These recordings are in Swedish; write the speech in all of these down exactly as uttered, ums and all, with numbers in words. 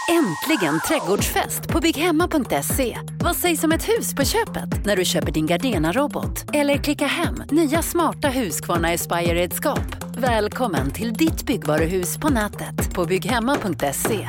Äntligen trädgårdsfest på bygghemma punkt se. Vad sägs om ett hus på köpet när du köper din Gardena-robot? Eller klicka hem nya smarta Husqvarna Aspire-redskap. Välkommen till ditt byggvaruhus på nätet på bygghemma punkt se.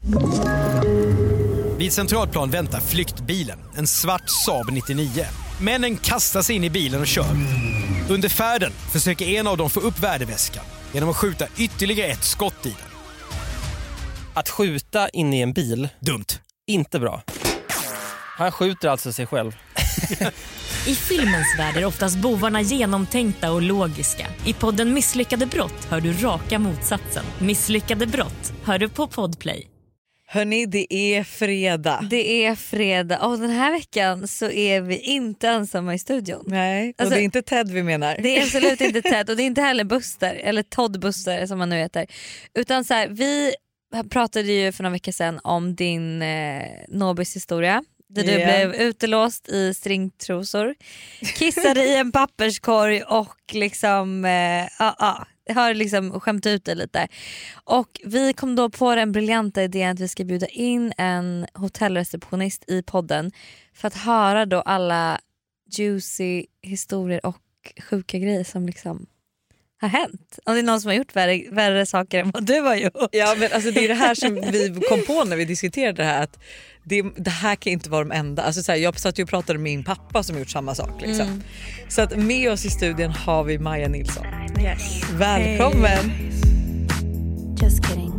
Vid Centralplan väntar flyktbilen, en svart Saab nittionio. Männen kastar sig in i bilen och kör. Under färden försöker en av dem få upp värdeväskan genom att skjuta ytterligare ett skott i den. Att skjuta in i en bil, dumt. Inte bra. Han skjuter alltså sig själv. I filmens värld är oftast bovarna genomtänkta och logiska. I podden Misslyckade brott hör du raka motsatsen. Misslyckade brott hör du på Podplay. Hörrni, det är fredag. Det är fredag och den här veckan så är vi inte ensamma i studion. Nej, och alltså, det är inte Ted vi menar. Det är absolut inte Ted och det är inte heller Buster eller Todd Buster som man nu heter. Utan så här, vi pratade ju för några veckor sedan om din eh, Nobis historia. Där du yeah. blev utelåst i stringtrosor, kissade i en papperskorg och liksom eh, ah, ah, har liksom skämt ut det lite. Och vi kom då på den briljanta idén att vi ska bjuda in en hotellreceptionist i podden för att höra då alla juicy historier och sjuka grejer som liksom har hänt. Om det är någon som har gjort värre, värre saker än vad du har gjort. Ja, men alltså det är det här som vi kom på när vi diskuterade det här, att det, det här kan inte vara de enda. Alltså så här, jag satt ju och pratade med min pappa som gjort samma sak liksom. Mm. Så att med oss i studion har vi Maja Nilsson. Yes. Välkommen. Hey. Just kidding.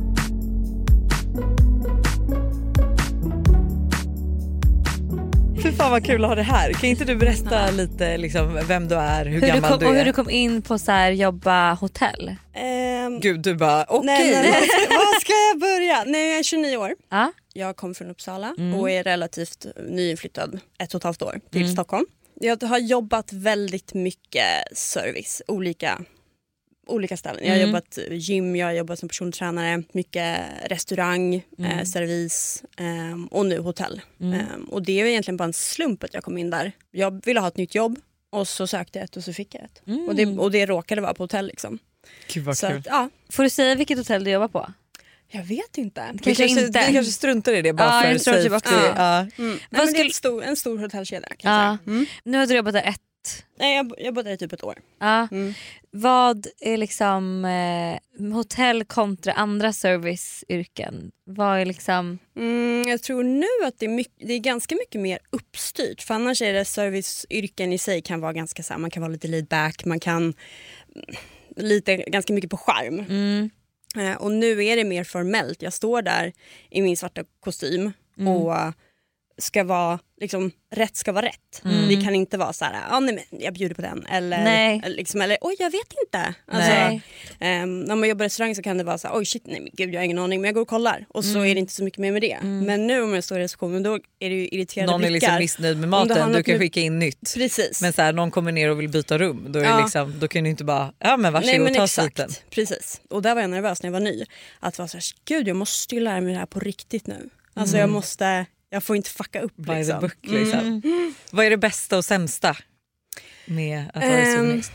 Fy fan vad kul att ha det här. Kan inte du berätta lite liksom, vem du är, hur, hur gammal du, kom, du är? Och hur du kom in på så här, jobba hotell. Um, Gud, du bara okej. Okay. Vad ska jag börja? Nej, jag är tjugonio år. Ah? Jag kommer från Uppsala mm. och är relativt nyinflyttad ett och ett halvt år till mm. Stockholm. Jag har jobbat väldigt mycket service, olika, olika ställen. Jag har mm. jobbat gym, jag har jobbat som persontränare, mycket restaurang, mm. eh, service eh, och nu hotell. Mm. Eh, och det är egentligen bara en slump att jag kom in där. Jag ville ha ett nytt jobb och så sökte jag ett och så fick jag ett. Mm. Och, det, och det råkade vara på hotell liksom. Gud vad så kul. Att, ja. Får du säga vilket hotell du jobbar på? Jag vet inte. Kanske vi, kanske, inte. vi kanske struntar i det bara ja, för jag tror safety. också. Ja. Ja. Mm. Nej, men skulle... det är en stor, en stor hotellkedja kan ja. jag säga. Mm. Nu har du jobbat där ett. Nej, jag, jag bodde där i typ ett år. Ja. Mm. Vad är liksom eh, hotell kontra andra serviceyrken? Vad är liksom... Mm, jag tror nu att det är, mycket, det är ganska mycket mer uppstyrt. För annars är det serviceyrken i sig kan vara ganska så här, man kan vara lite laid back, man kan lite ganska mycket på charm. Mm. Eh, och nu är det mer formellt. Jag står där i min svarta kostym mm. och ska vara liksom, rätt ska vara rätt. Mm. Det kan inte vara så här, ah, nej, men jag bjuder på den eller nej. liksom, eller oj jag vet inte. Alltså, um, när man jobbar i restaurang så kan det vara så här, oj shit nej men gud jag har ingen aning men jag går och kollar och så mm. är det inte så mycket mer med det. Mm. Men nu om jag står i receptionen då är det ju irriterande någon blickar. Någon är liksom missnöjd med maten, du kan skicka in nytt. Precis. Men så här, någon kommer ner och vill byta rum, då är ja. liksom, då kan du inte bara, ja men varsågod, nej, men ta exakt. sviten. Precis. Och där var jag nervös när jag var ny. Att vara så här, gud jag måste ju lära mig det här på riktigt nu. Alltså mm. jag måste Jag får inte fucka upp by liksom. the book liksom. Mm. Vad är det bästa och sämsta med att vara receptionist? Um,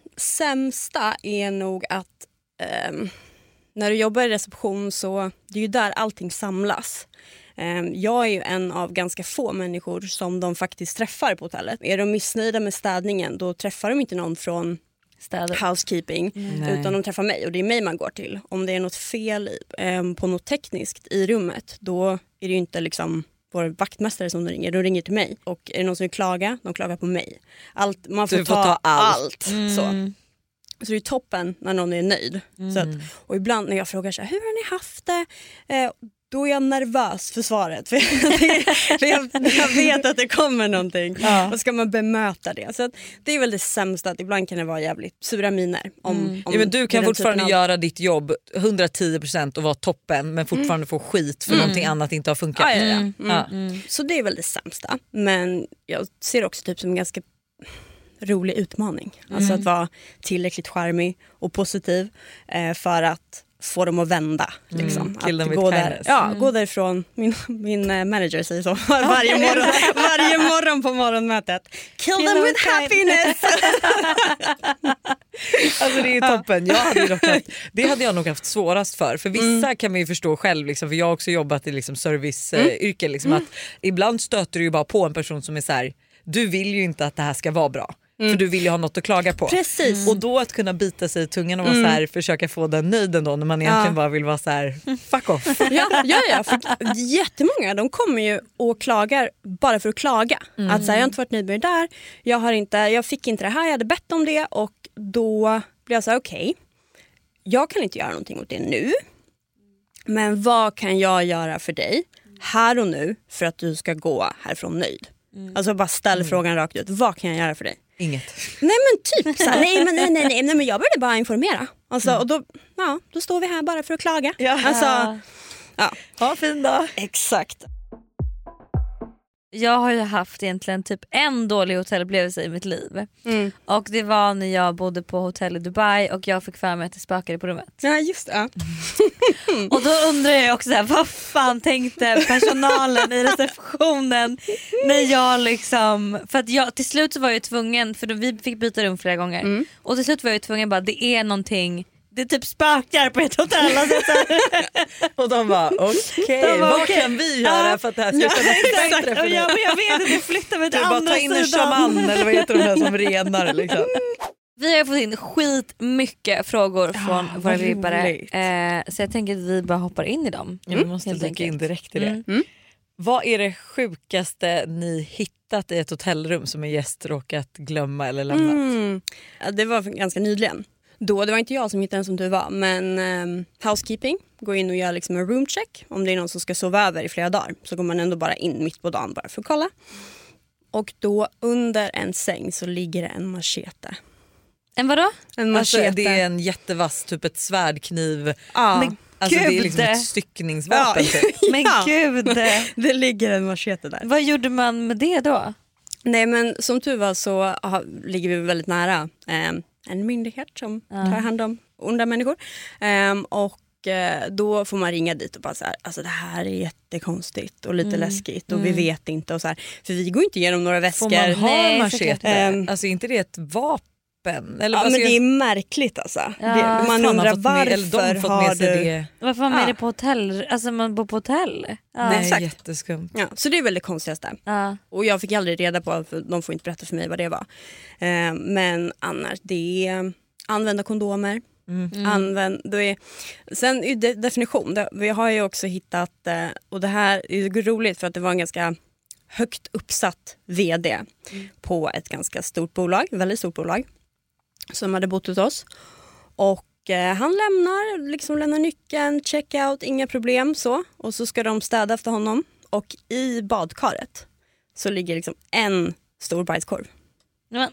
sämsta är nog att um, när du jobbar i reception så det är ju där allting samlas. Um, jag är ju en av ganska få människor som de faktiskt träffar på hotellet. Är de missnöjda med städningen då träffar de inte någon från Städer. housekeeping mm. utan de träffar mig och det är mig man går till. Om det är något fel um, på något tekniskt i rummet då är det ju inte liksom vår vaktmästare som de ringer, de ringer till mig. Och är det någon som vill klaga, de klagar på mig. Allt, man får, du får ta, ta allt. allt. Mm. Så. så det är toppen när någon är nöjd. Mm. Så att, och ibland när jag frågar så här, hur har ni haft det? Eh, då är jag nervös för svaret. För, för jag, jag vet att det kommer någonting. Ja. Och ska man bemöta det. Så att det är väl det sämsta. Att ibland kan det vara jävligt sura miner. Om, mm. om ja, men du kan fortfarande av... göra ditt jobb hundratio procent och vara toppen. Men fortfarande mm. få skit för mm. någonting annat inte har funkat. Ja, ja, ja. Mm. Mm. Ja. Mm. Så det är väl det sämsta. Men jag ser också typ som en ganska rolig utmaning. Mm. Alltså att vara tillräckligt charmig och positiv. Eh, för att få dem att vända. Liksom. Mm, kill att them gå, with där, kindness. ja, Mm. gå därifrån. Min, min eh, manager säger så varje morgon, varje morgon på morgonmötet. Kill, kill them, them with happiness. Alltså det är toppen. Jag hade ju dock haft, det hade jag nog haft svårast för. För vissa mm. kan man ju förstå själv. Liksom, för jag har också jobbat i liksom, serviceyrken. Mm. Liksom, mm. att ibland stöter du ju bara på en person som är så här: du vill ju inte att det här ska vara bra. Mm. För du vill ju ha något att klaga på. Precis. Mm. Och då att kunna bita sig i tungan och mm. så här, försöka få den nöjden då när man egentligen ja. bara vill vara så här: fuck off. Ja, ja, ja för jättemånga de kommer ju och klagar bara för att klaga. Mm. Att så här, jag har inte varit nöjd med det där. Jag, har inte, jag fick inte det här, jag hade bett om det. Och då blir jag så här: okej, okay, jag kan inte göra någonting åt det nu. Men vad kan jag göra för dig här och nu för att du ska gå härifrån nöjd? Mm. Alltså bara ställ mm. frågan rakt ut. Vad kan jag göra för dig? Inget. Nej men typ så här, nej men nej nej nej, nej men jag började bara informera. Alltså mm. och då ja, då står vi här bara för att klaga. Ja. Alltså ja, ha fin dag. Exakt. Jag har ju haft egentligen typ en dålig hotellupplevelse i mitt liv. Mm. Och det var när jag bodde på hotell i Dubai och jag fick för mig att det spökade på rummet. Ja just det. Och då undrar jag också här, vad fan tänkte personalen i receptionen när jag liksom, för att jag till slut så var jag tvungen, för då vi fick byta rum flera gånger. Mm. Och till slut var jag tvungen bara, det är någonting, det typ spökar på ett hotell. Alltså, och de bara, okej, okay, vad okay. kan vi göra ja. för att det här ska kunna bli bättre för dig? Ja, men jag vet inte, flytta mig till du andra bara ta in en sidan. shaman eller vad heter de där som renar liksom. Vi har fått in skit mycket frågor från ja, våra vibbare. Eh, så jag tänker att vi bara hoppar in i dem. Ja, vi måste tänka in direkt i det. Mm. Mm. Vad är det sjukaste ni hittat i ett hotellrum som en gäst råkat glömma eller lämnat? Mm. Ja, det var ganska nyligen. Då, det var inte jag som hittade den som du var, men um, housekeeping går in och gör liksom en roomcheck. Om det är någon som ska sova över i flera dagar så går man ändå bara in mitt på dagen bara för att kolla. Och då under en säng så ligger det en machete. En vadå? En machete. Alltså, det är en jättevass, typ ett svärdkniv. Ja. Men alltså, gud. Det är liksom ett styckningsvapen. Ja. Typ. Men ja. gud. Det ligger en machete där. Vad gjorde man med det då? Nej men som tur var så aha, ligger vi väldigt nära eh, en myndighet som uh. tar hand om onda människor. Um, och eh, då får man ringa dit och bara så här, alltså det här är jättekonstigt och lite mm. läskigt och mm. vi vet inte och så här, för vi går inte igenom några väskor. Får man ha Nej, machete? Um, alltså inte det ett vapen? Eller, ja alltså, men det är märkligt alltså. Ja. Det, man undrar varför med, de fått har med sig du... det. Varför har man ja. med det på hotell? Alltså man bor på hotell? Ja. Nej, exakt. jätteskumt. Ja, så det är väl det konstigaste. Ja. Och jag fick aldrig reda på, för de får inte berätta för mig vad det var. Um, men annars det är använda kondomer. Mm. Använd, då är, sen är det definition, det, vi har ju också hittat, och det här är roligt för att det var en ganska högt uppsatt vd mm. på ett ganska stort bolag, väldigt stort bolag som hade bott hos oss och eh, han lämnar, liksom lämnar nyckeln, check out, inga problem så, och så ska de städa efter honom och i badkaret så ligger liksom en stor bajskorv. Men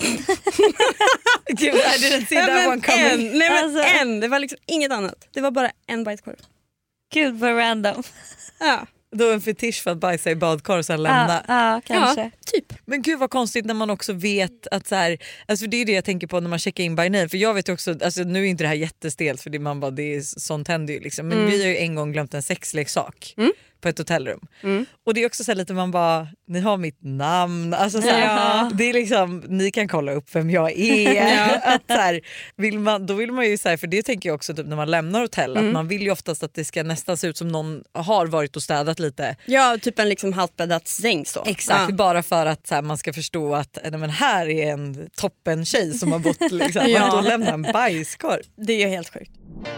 Gud, I didn't see that one coming. En, nej men alltså. en, det var liksom inget annat. Det var bara en bajskorv. Gud vad random. Ja. Då en fetisch för att bajsa i badkar och sen lämna. Ja, ja kanske. Ja, typ. Men gud vad konstigt när man också vet att så här, alltså det är det jag tänker på när man checkar in by name. För jag vet också, alltså nu är inte det här jättestelt för det, man bara, det är, sånt händer ju liksom. Men mm. vi har ju en gång glömt en sexleksak. Mm. På ett hotellrum. Mm. Och det är också så här lite man bara, ni har mitt namn. Alltså så här, ja. Det är liksom, ni kan kolla upp vem jag är. Ja. Att så här, vill man, då vill man ju så här, för det tänker jag också typ, när man lämnar hotell. Mm. Att man vill ju oftast att det ska nästan se ut som någon har varit och städat lite. Ja, typ en liksom halvbäddat säng så. Exakt, ja. Bara för att så här, man ska förstå att nej, men här är en toppen tjej som har bott liksom. Ja. Att då lämna en bajskorv. Det är ju helt sjukt.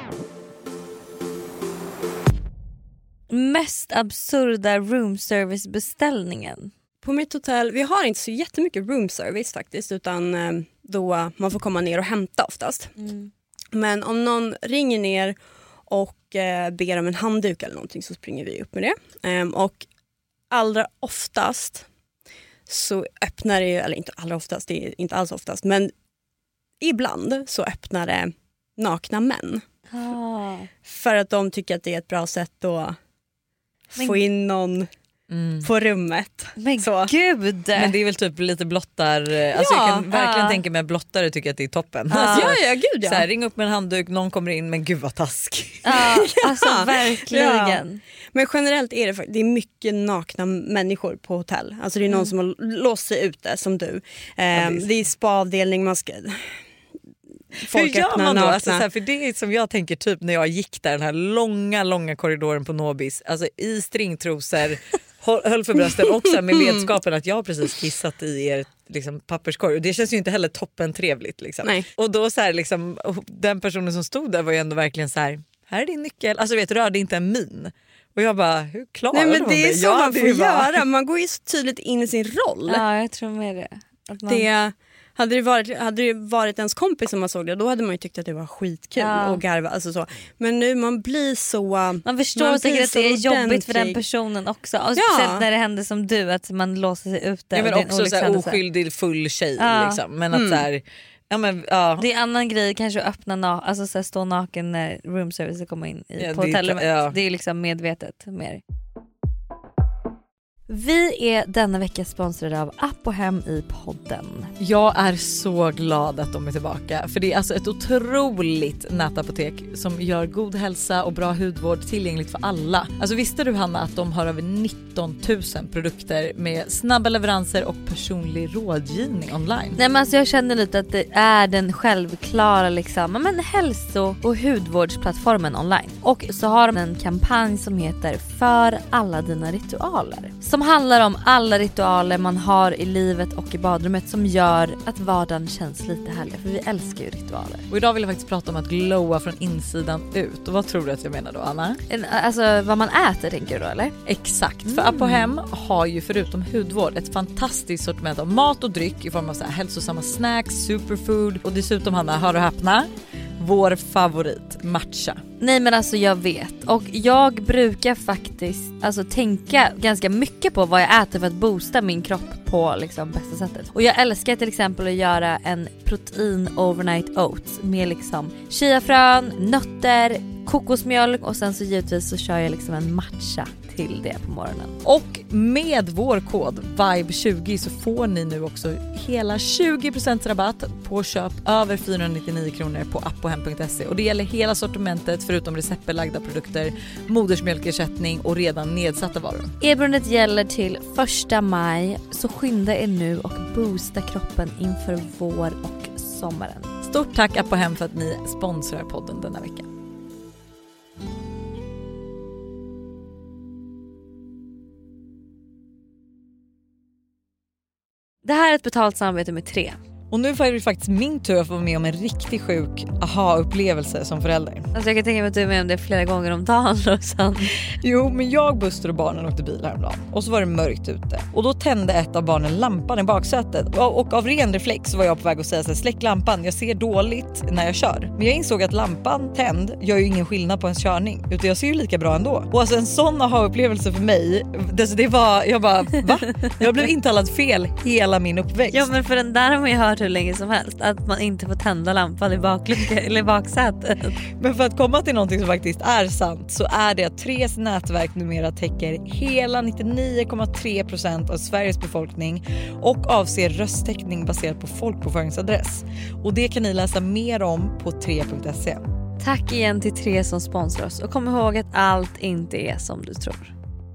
Mest absurda roomservice-beställningen? På mitt hotell, vi har inte så jättemycket roomservice faktiskt, utan då man får komma ner och hämta oftast. Mm. Men om någon ringer ner och eh, ber om en handduk eller någonting så springer vi upp med det. Ehm, och allra oftast så öppnar det, eller inte allra oftast, det är inte alls oftast, men ibland så öppnar det nakna män. Ah. För att de tycker att det är ett bra sätt att men... få in någon mm. på rummet. Men så. gud! Men det är väl typ lite blottar, alltså Ja, jag kan verkligen ja. tänka mig att blottare tycker att det är toppen. Ja. Alltså, Ja, ja, gud ja. så här, ring upp med en handduk, någon kommer in, men gud vad taskigt. Ja, alltså Ja. verkligen. Men generellt är det, fakt- det är mycket nakna människor på hotell. Alltså det är någon Mm. som har låst sig ute som du. Eh, det är- det är spaavdelning, man ska... Hur Folk gör öppnar man då? nakna. Alltså, så här, för det är som jag tänker typ när jag gick där, den här långa långa korridoren på Nobis, alltså i stringtrosor, höll höll för brösten också med vetskapen att jag har precis kissat i er liksom, papperskorg. Och det känns ju inte heller toppen trevligt. Liksom. Nej. Och då så här, liksom, den personen som stod där var ju ändå verkligen så här, här är din nyckel. Alltså vet, rörde inte en min. Och jag bara, hur klarar Nej, men hon det är det? så Jag man hade får ju bara- göra. Man går ju så tydligt in i sin roll. Ja, jag tror med det. Att man... Det, hade, det varit, hade det varit ens kompis som man såg det, då hade man ju tyckt att det var skitkul Ja. och garva. Alltså så. Men nu man blir så... Man förstår man säkert blir att det är så jobbigt för den ordentlig. personen också. Och Ja. speciellt när det händer som du, att man låser sig ute. Ja, och men det är en också så här, olyckshändelse. oskyldig full tjej. Ja. Liksom. Men att så här, ja, men, ja. Det är en annan grej kanske att öppna na- alltså så här, stå naken när room service kommer in i, Ja, på det är hotellrummet. klart, ja. Det är liksom medvetet mer. Vi är denna vecka sponsrade av Apohem i podden. Jag är så glad att de är tillbaka, för det är alltså ett otroligt nätapotek som gör god hälsa och bra hudvård tillgängligt för alla. Alltså visste du, Hanna, att de har över nitton tusen produkter med snabba leveranser och personlig rådgivning online? Nej, men alltså jag känner lite att det är den självklara liksom, men hälso- och hudvårdsplattformen online. Och så har de en kampanj som heter För alla dina ritualer. Som handlar om alla ritualer man har i livet och i badrummet som gör att vardagen känns lite härligare. För vi älskar ju ritualer. Och idag vill jag faktiskt prata om att glowa från insidan ut. Och vad tror du att jag menar då, Anna? En, alltså vad man äter tänker du då, eller? Exakt, för Apohem har ju förutom hudvård ett fantastiskt sortiment av mat och dryck i form av så här hälsosamma snacks, superfood och dessutom, Hanna, hör och häpna, vår favorit, matcha. Nej, men alltså jag vet. Och jag brukar faktiskt alltså tänka ganska mycket på vad jag äter för att boosta min kropp på liksom bästa sättet. Och jag älskar till exempel att göra en protein overnight oats med liksom chiafrön, nötter, kokosmjölk och sen så givetvis så kör jag liksom en matcha till det på morgonen. Och med vår kod vibe tjugo så får ni nu också hela tjugo procent rabatt på köp över fyrahundranittionio kronor på apohem punkt se. Och det gäller hela sortimentet förutom receptbelagda produkter, modersmjölkersättning och redan nedsatta varor. Erbjudandet gäller till första maj, så skynda er nu och boosta kroppen inför vår och sommaren. Stort tack Apohem för att ni sponsrar podden denna vecka. Det här är ett betalt samarbete med tre. Och nu får det faktiskt min tur att vara med om en riktigt sjuk aha-upplevelse som förälder. Alltså jag kan tänka mig att du är med om det flera gånger om dagen. Och Jo, men jag, Buster och barnen åkte bil häromdagen. Och så var det mörkt ute. Och då tände ett av barnen lampan i baksätet. Och, och av ren reflex så var jag på väg att säga så här, släck lampan, jag ser dåligt när jag kör. Men jag insåg att lampan tänd gör ju ingen skillnad på ens körning. Utan jag ser ju lika bra ändå. Och alltså en sån aha-upplevelse för mig, det, det var, jag bara, va? Jag blev intalad fel hela min uppväxt. ja, men för den där har man ju hört hur länge som helst. Att man inte får tända lampan i bakluckan eller baksätet. Men för att komma till någonting som faktiskt är sant så är det att Tres nätverk numera täcker hela nittionio komma tre procent av Sveriges befolkning och avser rösttäckning baserat på folkbokföringsadress. Och det kan ni läsa mer om på tre punkt se. Tack igen till Tre som sponsrar oss. Och kom ihåg att allt inte är som du tror.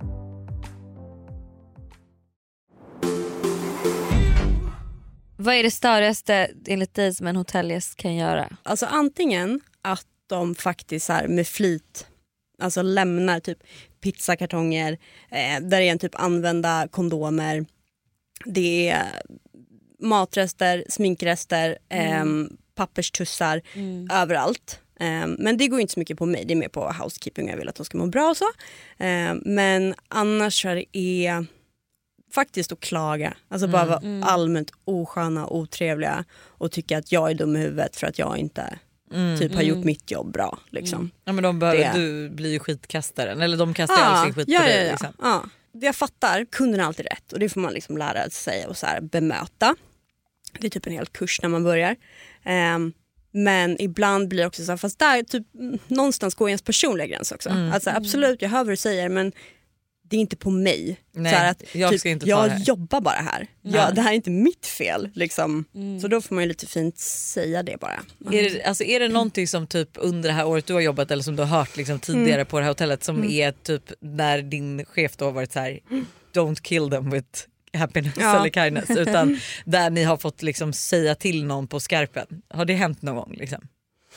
Vad är det största enligt dig som en hotellgäst kan göra? Alltså antingen att de faktiskt så här med flit alltså lämnar typ pizzakartonger, eh, där är en typ använda kondomer, det är matrester, sminkrester, eh, papperstussar Mm. överallt. Eh, men det går inte så mycket på mig, det är mer på housekeeping, jag vill att de ska må bra och så. Eh, men annars så är det faktiskt att klaga. Alltså bara vara Mm. allmänt osköna, otrevliga och tycka att jag är dum i huvudet för att jag inte Mm. typ har Mm. gjort mitt jobb bra. Liksom. Ja, men de behöver, Det. du blir ju skitkastaren. Eller de kastar all sin skit ja, på dig. ja, ja. Liksom. Ja. Det jag fattar, kunden har alltid rätt och det får man liksom lära sig och så här bemöta. Det är typ en hel kurs när man börjar. Um, men ibland blir det också så här, fast där typ någonstans går ens personliga gräns också. Mm. Alltså, absolut, jag hör vad du säger, men det är inte på mig. Nej, så här att, jag typ, ska inte ta jag det här. jobbar bara här. Ja, det här är inte mitt fel. Liksom. Mm. Så då får man ju lite fint säga det bara. Mm. Är det, alltså, är det någonting som typ under det här året du har jobbat eller som du har hört liksom, tidigare mm. på det här hotellet som mm. är typ när din chef då har varit så här: don't kill them with happiness ja. eller kindness, utan där ni har fått liksom säga till någon på skarpen. Har det hänt någon gång liksom?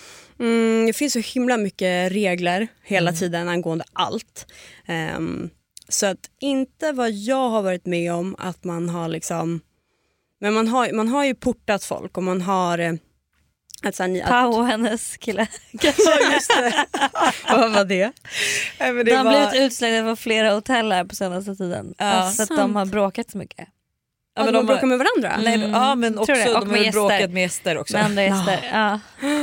Mm, det finns så himla mycket regler hela mm. tiden angående allt. Um, så att inte vad jag har varit med om att man har liksom, men man har, man har ju portat folk och man har att så här, ni, Pau och hennes kille. Ja, just det. Vad var det? Nej, men det de har var... blivit utslängda på flera hotell här på senaste tiden. Ja, alltså att de har bråkat så mycket. Ja, men de, de bråkar med varandra? Nej, mm. Ja, men också de har gäster. bråkat med gäster också. Med andra gäster, ja.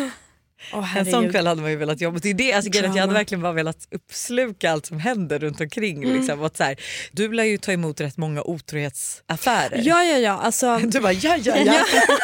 Oh, en sån kväll hade man ju velat jobba. Det är det, alltså, jag hade verkligen bara velat uppsluka allt som händer runt omkring. Mm. Liksom. Att så här, du lär ju ta emot rätt många otrohetsaffärer. Ja, ja, ja. Alltså... Du bara, ja, ja, ja.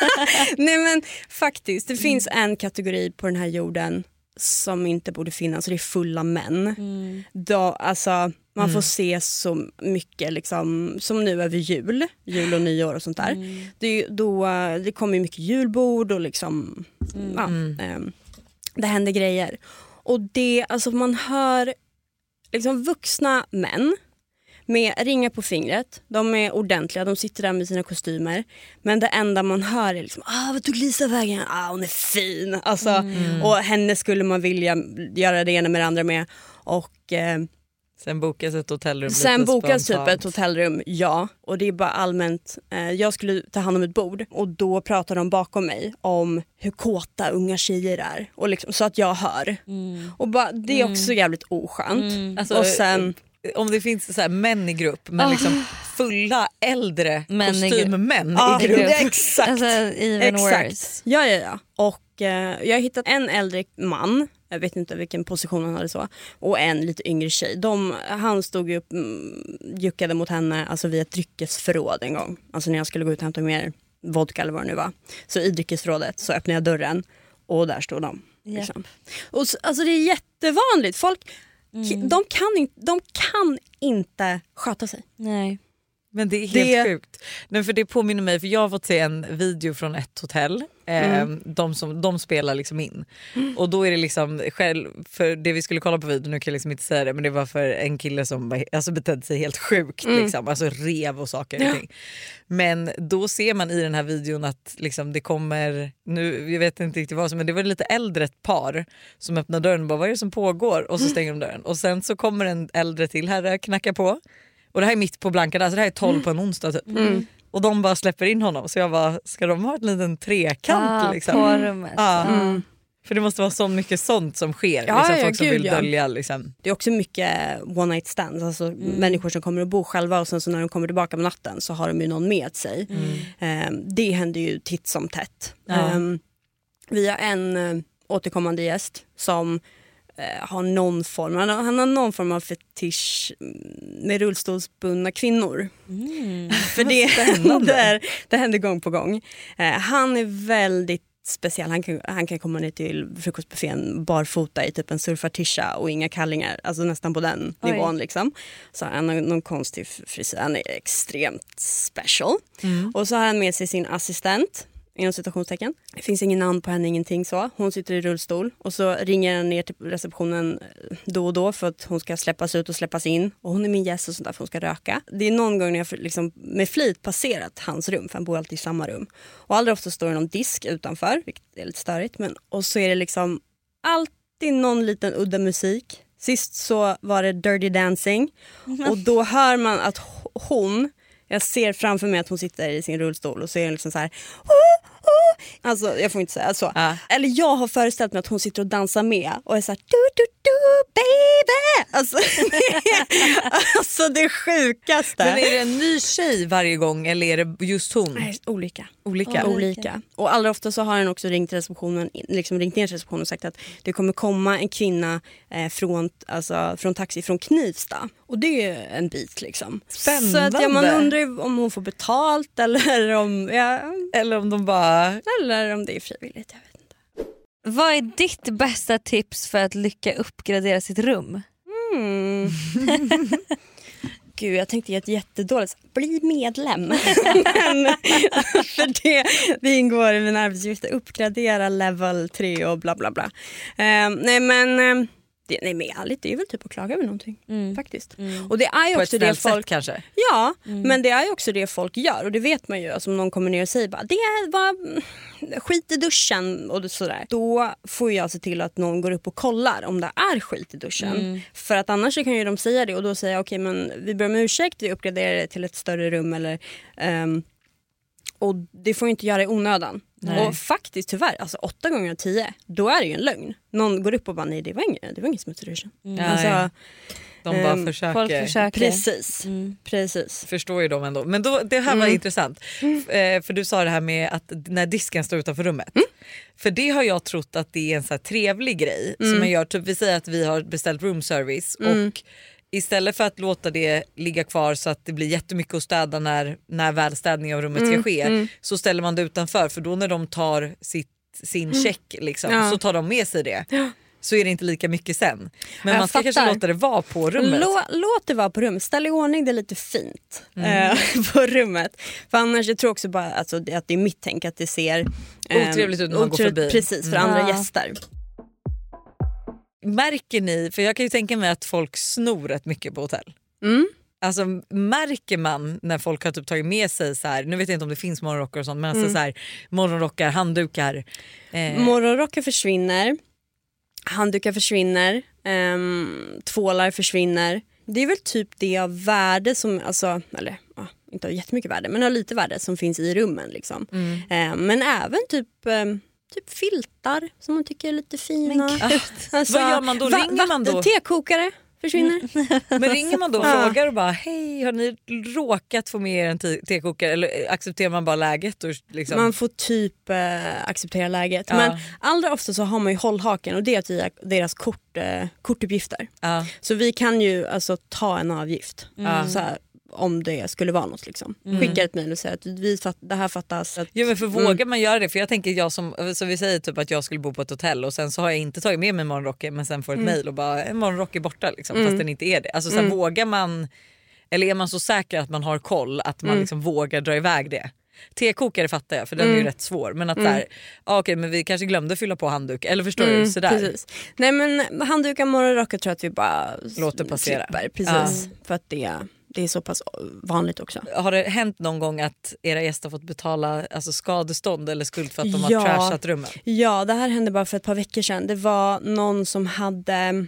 Nej, men faktiskt, det finns en kategori på den här jorden som inte borde finnas, och det är fulla män. Mm. Då, alltså, man mm. får se så mycket liksom, som nu över jul, jul och nyår och sånt där. Mm. Det, då, det kommer mycket julbord och liksom, mm. ja, ähm, det händer grejer. Och det, alltså man hör liksom vuxna män med ringar på fingret. De är ordentliga, de sitter där med sina kostymer. Men det enda man hör är liksom, ah, vad tog Lisa vägen? Ah, hon är fin. Alltså, mm. Och henne skulle man vilja göra det ena med det andra med. Och... Eh, Sen bokas ett hotellrum. Sen bokas typ ett hotellrum, ja. Och det är bara allmänt. Eh, jag skulle ta hand om ett bord. Och då pratar de bakom mig om hur kåta unga tjejer är. Och liksom, så att jag hör. Mm. Och bara, det är också mm. jävligt oskönt. Mm. Alltså, och sen... Om det finns så här män i grupp, men oh. liksom fulla äldre kostymmän oh, i grupp. Exakt. Alltså, even exakt. Worse. Ja, ja, ja. Och eh, jag har hittat en äldre man. Jag vet inte vilken position han hade så. Och en lite yngre tjej. De, han stod ju upp, mm, juckade mot henne alltså vid ett dryckesförråd en gång. Alltså när jag skulle gå ut och hämta mer vodka eller vad det nu var. Så i dryckesförrådet så öppnade jag dörren. Och där stod de. Yep. Liksom. Och så, alltså det är jättevanligt. Folk, mm. de, kan in, de kan inte sköta sig. Nej. Men det är helt det... sjukt. Nej, för det påminner mig, för jag har fått se en video från ett hotell. Mm. Eh, de, som, de spelar liksom in. Mm. Och då är det liksom själv, för det vi skulle kolla på videon, nu kan jag liksom inte säga det, men det var för en kille som alltså, betedde sig helt sjukt. Mm. Liksom, alltså rev och saker. Ja. Men då ser man i den här videon att liksom, det kommer, nu jag vet inte riktigt vad som, men det var lite äldre ett par som öppnar dörren och bara, vad är det som pågår? Och så stänger de dörren. Och sen så kommer en äldre till herre knackar på. Och det här är mitt på blanka, alltså det här är tolv på en onsdag typ. Mm. Och de bara släpper in honom. Så jag bara, ska de ha en liten trekant ah, liksom? På rummet. Ah. Mm. För det måste vara så mycket sånt som sker. Ja, liksom, ja, folk som gud, vill ja. dölja liksom. Det är också mycket one night stands. Alltså mm. människor som kommer att bo själva. Och sen så när de kommer tillbaka på natten så har de ju någon med sig. Mm. Um, det händer ju titt som tätt. Ja. Um, vi har en uh, återkommande gäst som har någon form, han har, han har någon form av fetisch med rullstolsbundna kvinnor. Mm. För det, det, är, det händer gång på gång. Eh, han är väldigt speciell. Han kan, han kan komma ner till frukostbuffén barfota i typ en surfartisha och inga kallingar. Alltså nästan på den Oj. nivån liksom. Så han har någon konstig frisyr. Han är extremt special. Mm. Och så har han med sig sin assistent. Inom citationstecken. Det finns ingen namn på henne, ingenting så. Hon sitter i rullstol och så ringer han ner till receptionen då och då för att hon ska släppas ut och släppas in. Och hon är min gäst och sånt där för hon ska röka. Det är någon gång när jag liksom med flit passerat hans rum, för han bor alltid i samma rum. Och allra ofta står det någon disk utanför, vilket är lite störigt. Men, och så är det liksom alltid någon liten udda musik. Sist så var det Dirty Dancing. Mm. Och då hör man att hon... Jag ser framför mig att hon sitter i sin rullstol och så är hon liksom så här... Oh, oh. Alltså jag får inte säga så. Uh. Eller jag har föreställt mig att hon sitter och dansar med och är så här... Du, du, du, baby! Alltså, alltså det sjukaste. Men är det en ny tjej varje gång eller är det just hon? Nej, olika. Olika? Oh, olika. Och allra ofta så har han också ringt till receptionen, liksom ringt ner till receptionen och sagt att det kommer komma en kvinna eh, från, alltså, från taxi från Knivsta. Och det är en bit liksom. Spännande. Så att ja, man undrar om hon får betalt eller om... Ja, eller om de bara... Eller om det är frivilligt, jag vet inte. Vad är ditt bästa tips för att lycka uppgradera sitt rum? Mm. gud, jag tänkte ett jättedåligt. Bli medlem. Men, för det, det ingår i min arbetsuppgift. Uppgradera level tre och bla bla bla. Uh, nej men... Uh, Det, nej men ärligt, det är väl typ att klaga över någonting mm. faktiskt. Mm. Och det är ju på också ett det folk sätt, kanske. Ja, mm. men det är ju också det folk gör och det vet man ju, alltså, om någon kommer ner och säger bara det var skit i duschen och sådär. Då får jag se till att någon går upp och kollar om det är skit i duschen. Mm. För att annars kan ju de säga det och då säger jag okej, okay, men vi ber om ursäkt, vi uppgraderar det till ett större rum eller um, och det får ju inte göra i onödan. Nej. Och faktiskt tyvärr, alltså åtta gånger av tio, då är det ju en lögn. Någon går upp och bara, nej det var ingen, det var ingen smutsig duschen. Mm. Alltså, de bara um, försöker. Folk försöker. Precis, mm. precis. Förstår ju dem ändå. Men då, det här var mm. intressant. Mm. För du sa det här med att när disken står utanför rummet. Mm. För det har jag trott att det är en så här trevlig grej. Mm. Som man gör, typ vi säger att vi har beställt room service mm. och istället för att låta det ligga kvar så att det blir jättemycket att städa när, när välstädning av rummet ska mm, ske mm. så ställer man det utanför, för då när de tar sitt, sin mm. check liksom, ja. så tar de med sig det. Ja. Så är det inte lika mycket sen. Men jag man ska fattar. kanske låta det vara på rummet. Lå, låt det vara på rummet. Ställ i ordning det lite fint mm. eh, på rummet. För annars jag tror också bara alltså, att det är mitt tänk att det ser eh, otrevligt ut när man går förbi. Precis, för mm. andra ja. gäster. Märker ni, för jag kan ju tänka mig att folk snor rätt mycket på hotell. Mm. Alltså märker man när folk har typ tagit med sig så här, nu vet jag inte om det finns morgonrockar och sånt, men alltså mm. så här, morgonrockar, handdukar. Eh. Morgonrockar försvinner, handdukar försvinner, ehm, tvålar försvinner. Det är väl typ det av värde som, alltså, eller ja, inte har jättemycket värde, men har lite värde som finns i rummen liksom. Mm. Eh, men även typ... Eh, Typ filtar som man tycker är lite fina. Alltså, vad gör man då? Ringer va- man då? Tekokare försvinner. Mm. Men ringer man då och ja. frågar och bara hej, har ni råkat få med er en te- tekokare eller accepterar man bara läget? Och liksom... Man får typ eh, acceptera läget. Ja. Men allra ofta så har man ju hållhaken och det är deras kort, eh, kortuppgifter. Ja. Så vi kan ju alltså ta en avgift. Mm. Så här, om det skulle vara något liksom. Mm. Skicka ett mejl och säga att vi fatt, det här fattas. Att, jo men för mm. vågar man göra det? För jag tänker jag som, så vi säger typ att jag skulle bo på ett hotell och sen så har jag inte tagit med mig morgonrocken men sen får ett mm. mejl och bara en morgonrock är borta liksom, mm. fast den inte är det. Alltså så här, mm. vågar man, eller är man så säker att man har koll att man mm. liksom vågar dra iväg det? Tekokare fattar jag för den mm. är ju rätt svår, men att mm. där, ah, okej men vi kanske glömde fylla på handduk eller förstår mm, du sådär. Precis. Nej men handdukar, morgonrockar tror jag att vi bara låter passera. Slipper, precis. Ja. För att det Det är så pass vanligt också. Har det hänt någon gång att era gäster har fått betala alltså skadestånd eller skuld för att de ja. har trashat rummen? Ja, det här hände bara för ett par veckor sedan. Det var någon som hade...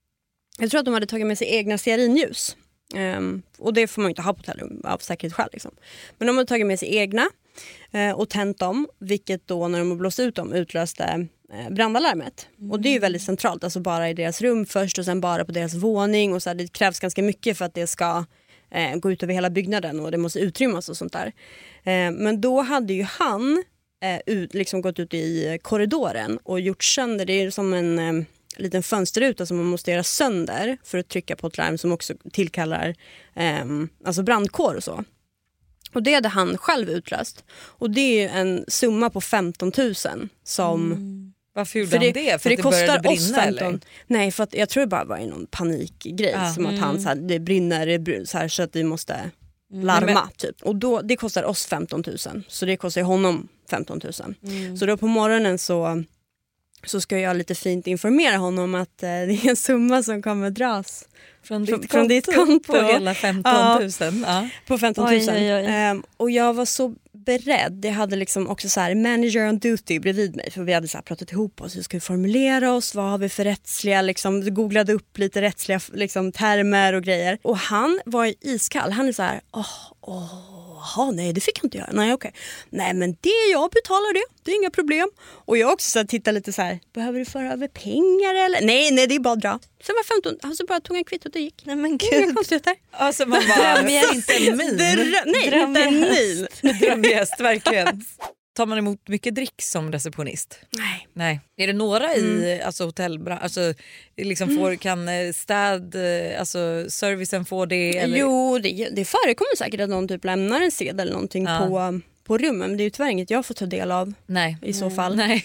Jag tror att de hade tagit med sig egna stearinljus. Um, och det får man ju inte ha på hotellrum av säkerhetsskäl. Liksom. Men de hade tagit med sig egna uh, och tänt dem. Vilket då när de har blåst ut dem utlöste uh, brandalarmet. Mm. Och det är ju väldigt centralt. Alltså bara i deras rum först och sen bara på deras våning. Och så här, det krävs ganska mycket för att det ska... Eh, gå ut över hela byggnaden och det måste utrymmas och sånt där. Eh, men då hade ju han eh, ut, liksom gått ut i korridoren och gjort sönder, det är som en eh, liten fönsterruta som man måste göra sönder för att trycka på ett larm som också tillkallar eh, alltså brandkår och så. Och det hade han själv utlöst. Och det är ju en summa på femton tusen som... Mm. Varför gjorde för han det? det? För, för att det, det kostar brinna, oss femton. Eller? Nej, för att jag tror det bara var någon panikgrej. Ah, som att mm. han så här, det brinner det br- så, här, så att vi måste larma. Mm, men... typ. Och då, det kostar oss femton tusen. Så det kostar honom femton tusen. Mm. Så då på morgonen så, så ska jag lite fint informera honom att eh, det är en summa som kommer dras. Från ditt, från, konto, från ditt konto. På hela femton tusen. Ja, ja. På femton tusen. Um, och jag var så beredd. Jag hade liksom också så här manager on duty bredvid mig. För vi hade så här pratat ihop oss. Hur ska vi formulera oss? Vad har vi för rättsliga... Liksom, vi googlade upp lite rättsliga liksom, termer och grejer. Och han var iskall. Han är så här... Åh, åh, åh, nej det fick jag inte göra. Nej, okej. Nej, men det jag betalar det. Det är inga problem. Och jag också så här, tittar lite så här... Behöver du föra över pengar eller? Nej, nej, det är bara att dra. Sen var femton... Han så bara tog en kvittot och gick. Nej, men gud. Inga konstigheter. Alltså man bara... inte en min. Drö- nej, inte en min. Drömgäst, verkligen. Tar man emot mycket drick som receptionist? Nej. Nej. Är det några mm. i alltså hotellbranschen, alltså liksom får, mm. kan städ, alltså servicen få det? Eller? Jo, det, det förekommer säkert att någon typ lämnar en sedel eller någonting ja. på, på rummen. Men det är ju tyvärr inget jag får ta del av. Nej. I så fall. Nej.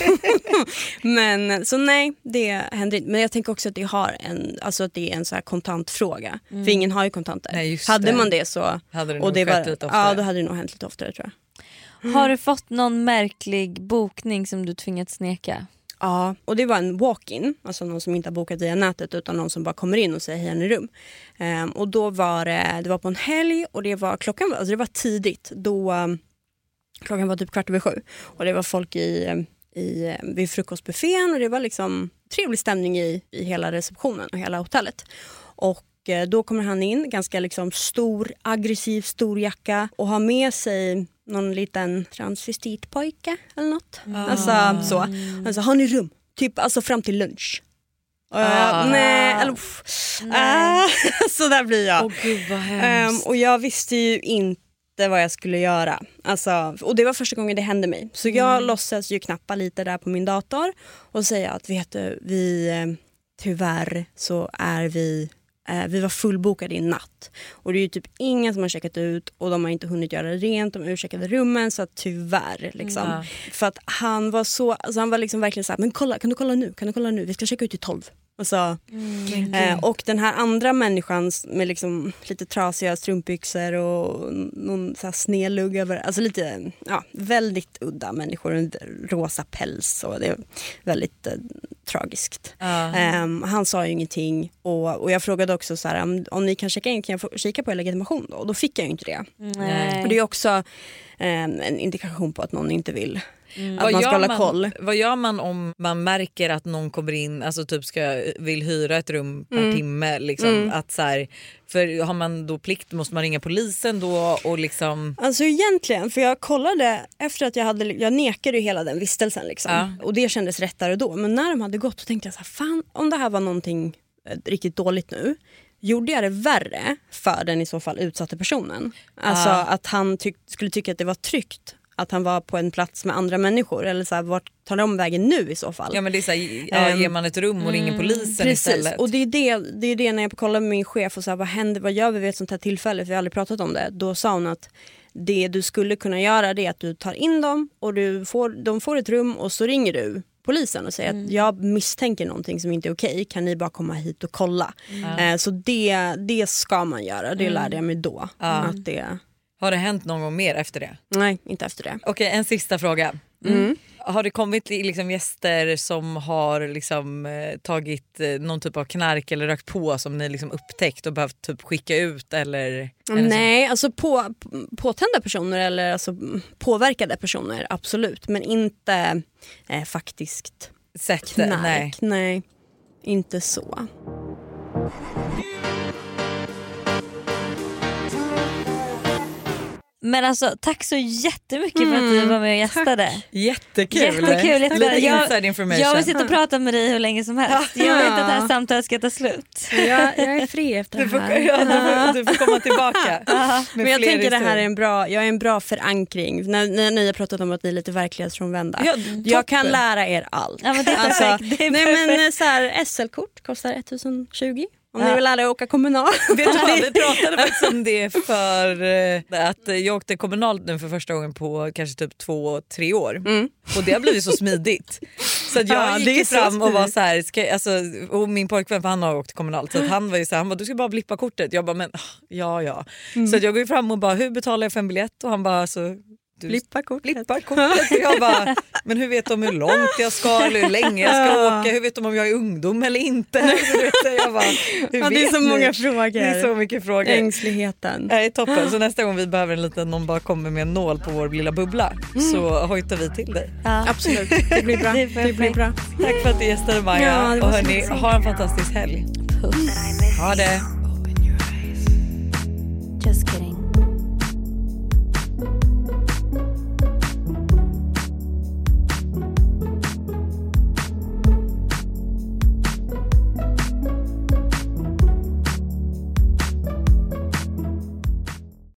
Men så nej, det händer inte. Men jag tänker också att det, har en, alltså att det är en så här kontantfråga. Mm. För ingen har ju kontanter. Nej, just hade det. man det så... Hade det och nog det skett var, lite oftare. Ja, då hade det nog hänt lite oftare tror jag. Mm. Har du fått någon märklig bokning som du tvingats neka? Ja, och det var en walk-in. Alltså någon som inte har bokat via nätet utan någon som bara kommer in och säger hej i rum. Um, och då var det, det var på en helg och det var klockan, alltså det var tidigt. Då, um, klockan var typ kvart över sju. Och det var folk i, i, vid frukostbuffén och det var liksom trevlig stämning i, i hela receptionen och hela hotellet. Och då kommer han in, ganska liksom stor, aggressiv, stor jacka och har med sig någon liten transvestitpojke eller något. Ah. Alltså så. Alltså, har ni rum? Typ alltså fram till lunch. Och jag, ah. nej, eller, nej. Ah, så där blir jag. Oh, Gud, vad hemskt. Um, och jag visste ju inte vad jag skulle göra. Alltså, och det var första gången det hände mig. Så jag mm. låtsas ju knappa lite där på min dator och säga att vet du, vi tyvärr så är vi vi var fullbokade i natt. Och det är ju typ ingen som har checkat ut och de har inte hunnit göra rent, de ursäktade rummen så att tyvärr liksom. Mm. För att han var så, alltså han var liksom verkligen så här, men kolla, kan du kolla nu? Kan du kolla nu? Vi ska checka ut i tolv. Alltså, mm, eh, och den här andra människan med liksom lite trasiga strumpbyxor och någon så här snedlugg över, alltså lite, ja, väldigt udda människor, en rosa päls och det är väldigt eh, tragiskt. Mm. Eh, han sa ju ingenting och, och jag frågade också så här, om, om ni kan checka in, kan jag få kika på er legitimation då? Och då fick jag ju inte det. Mm. Och det är också eh, en indikation på att någon inte vill. Mm. Att man ska hålla koll. Vad gör man om man märker att någon kommer in, alltså typ ska, vill hyra ett rum per mm. timme liksom, mm. att så här, för har man då plikt, måste man ringa polisen då och liksom... Alltså egentligen, för jag kollade efter att jag hade, jag nekade ju hela den vistelsen liksom. Ja. Och det kändes rättare då, men när de hade gått så tänkte jag så här, fan om det här var någonting riktigt dåligt nu, gjorde jag det värre för den i så fall utsatta personen. Alltså ja. Att han tyck, skulle tycka att det var tryggt att han var på en plats med andra människor eller så här, vart tar de vägen nu i så fall? Ja men det är så här, ja, ger man ett rum och ringer mm, polisen precis. Istället. Och det är det, det är det när jag kollar med min chef och så här, vad händer, vad gör vi vid ett sånt här tillfälle, för vi har aldrig pratat om det. Då sa hon att det du skulle kunna göra det är att du tar in dem och du får, de får ett rum och så ringer du polisen och säger mm. att jag misstänker någonting som inte är okej, kan ni bara komma hit och kolla? Mm. Eh, så det, det ska man göra, det mm. lärde jag mig då. Mm. Att det... Har det hänt någon gång mer efter det? Nej, inte efter det. Okej, en sista fråga. Mm. Har det kommit liksom gäster som har liksom, eh, tagit eh, någon typ av knark eller rökt på som ni liksom upptäckt och behövt typ skicka ut? Eller, eller nej, så? Alltså på, påtända personer eller alltså påverkade personer, absolut. Men inte eh, faktiskt Sätt, knark. Nej. nej, inte så. Men alltså tack så jättemycket mm, för att du var med och gästade. Tack. Jättekul. Jättekul. Lite inside information. Jag vill sitta och prata med dig hur länge som helst. Jag vet att det här samtalet ska ta slut. Jag, jag är fri efter det här. Du får, ja, du får, du får komma tillbaka. Men jag tänker historier. Det här är en bra, jag är en bra förankring. När, när ni har pratat om att ni är lite verklighetsfrånvända. Ja, jag kan lära er allt. Ja, men det är perfekt. Alltså, det är nej, perfekt. Men så här, S L-kort kostar ettusen tjugo. Om ja. Ni vill lära er åka kommunal. Vet du vad, vi pratade faktiskt om det för eh, att jag åkte kommunalt nu för första gången på kanske typ två, tre år. Mm. Och det har blivit så smidigt. Så att jag ja, gick fram och var så här, ska, alltså, och min pojkvän, för han har åkt kommunalt, så att han var ju så här, han bara, du ska bara blippa kortet. Jag bara, men ja ja. Mm. Så att jag går fram och bara, hur betalar jag för en biljett? Och han bara, så du blippa kortet. Blippa kortet. Och jag bara, men hur vet de hur långt jag ska eller hur länge jag ska åka? Hur vet de om jag är ungdom eller inte? Jag bara, hur ja, det är så ni? många frågor. Det är så mycket frågor. Ängsligheten. Nej, toppen. Så nästa gång vi behöver en liten, någon bara kommer med en nål på vår lilla bubbla, mm. så hojtar vi till dig. Ja. Absolut, det blir bra. Det, det blir bra. Tack för att du gästade, Maja. Ja, och hörni, ha en fantastisk helg. Puss. Ha det.